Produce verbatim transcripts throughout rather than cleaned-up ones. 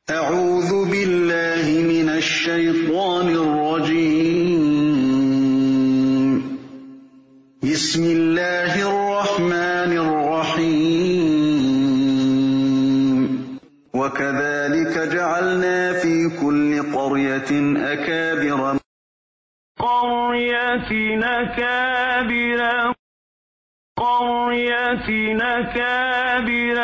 أعوذ بالله من الشيطان الرجيم. بسم الله الرحمن الرحيم. وكذلك جعلنا في كل قرية أكابر قرية أكابر قرية أكابر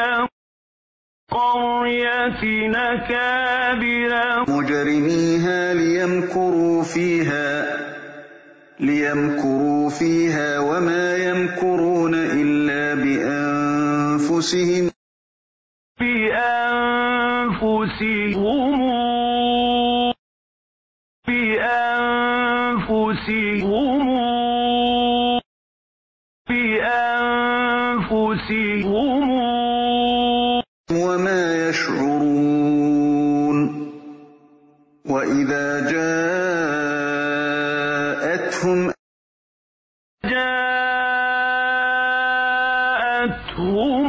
قرية أكابر مجرميها ليمكروا فيها ليمكروا فيها وما يمكرون إلا بأنفسهم بأنفسهم بأنفسهم بأنفسهم وما يشعرون. وإذا جاءتهم جاءتهم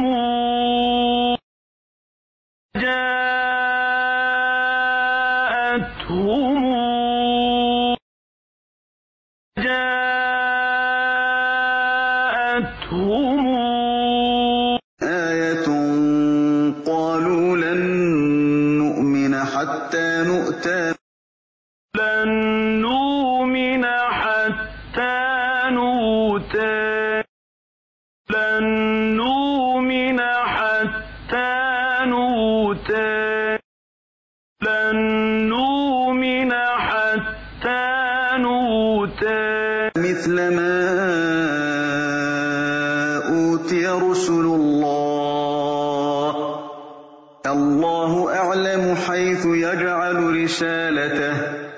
جاءتهم جاءتهم آية قالوا لن نؤمن حتى نؤتى لن نؤمن حتى نؤتى لن نؤمن حتى نؤتى لن نؤمن حتى نؤتى مثل ما أوتي رسل الله الله أعلم حيث يجعل رسالته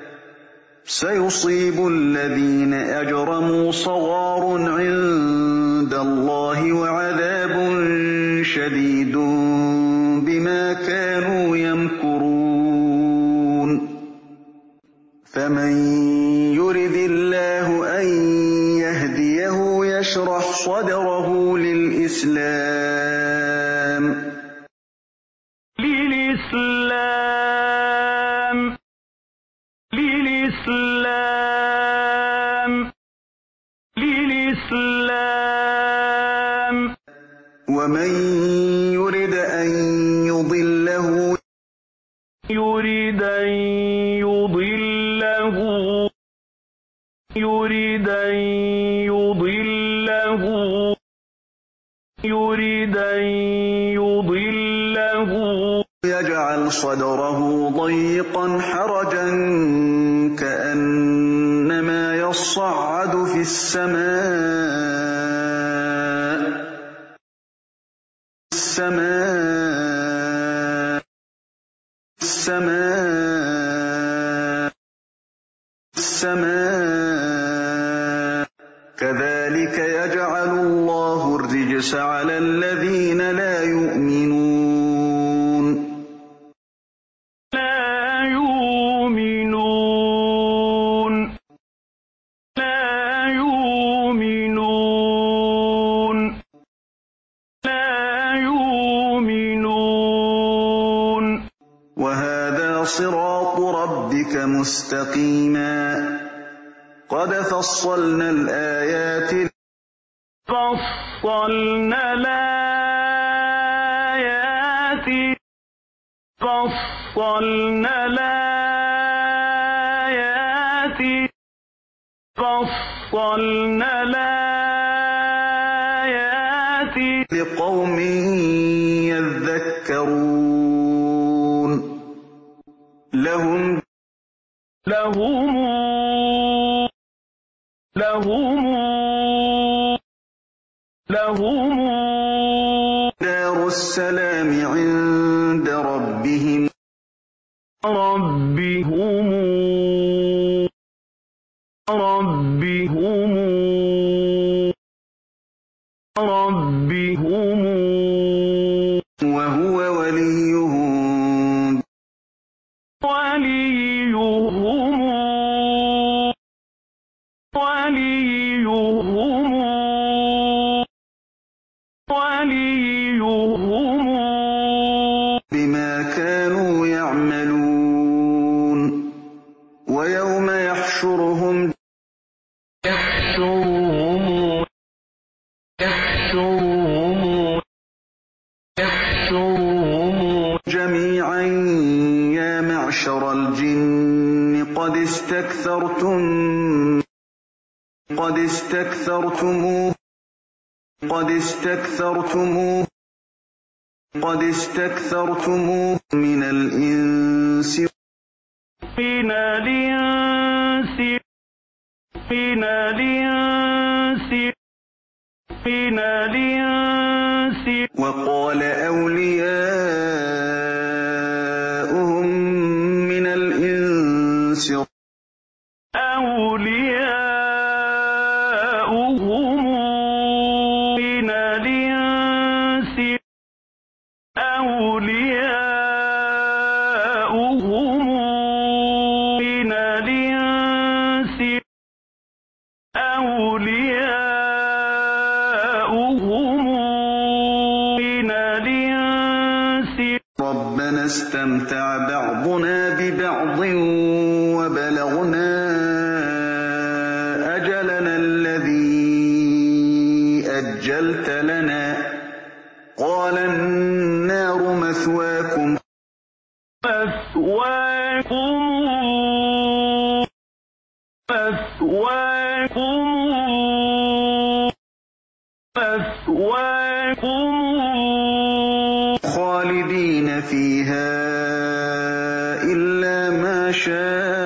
سيصيب الذين أجرموا صغار عند الله وعذاب شديد بما كانوا يمكرون. فمن يرد الله أن يهديه يشرح صدره للإسلام للإسلام للإسلام للإسلام ومن يرد أن يضله يريد أن يضله يريد أن يضله يريد أن يضله يجعل صدره ضيقا حرجا كأنما يصعد في السماء السماء السماء السماء كذلك يجعل الله الرجس على الذين لا يؤمنون لا يؤمنون لا يؤمنون لا يؤمنون وهذا صراط ربك مستقيما قد فصلنا الآيات فصلنا الآيات فصلنا الآيات فصلنا الآيات لقوم يذكرون لهم لهم لهم لهم دار السلام عند ربهم ربهم ربهم ربهم وهو وليهم وليهم وليهم وليهم بما كانوا يعملون معشر الجن قد استكثرتم قد استكثرتموه قد استكثرتموه قد استكثرتموه من الإنس من الإنس من الإنس من الإنس وقال أولياؤهم من الإنس أولياؤهم من الإنس أولياؤهم من الإنس أولياؤهم من الإنس ربنا استمتع بعضنا ببعض وبلغنا أجلنا الذي أجلت لنا قال النار مثواكم مثواكم مثواكم مثواكم خالدين فيها إلا ما شاء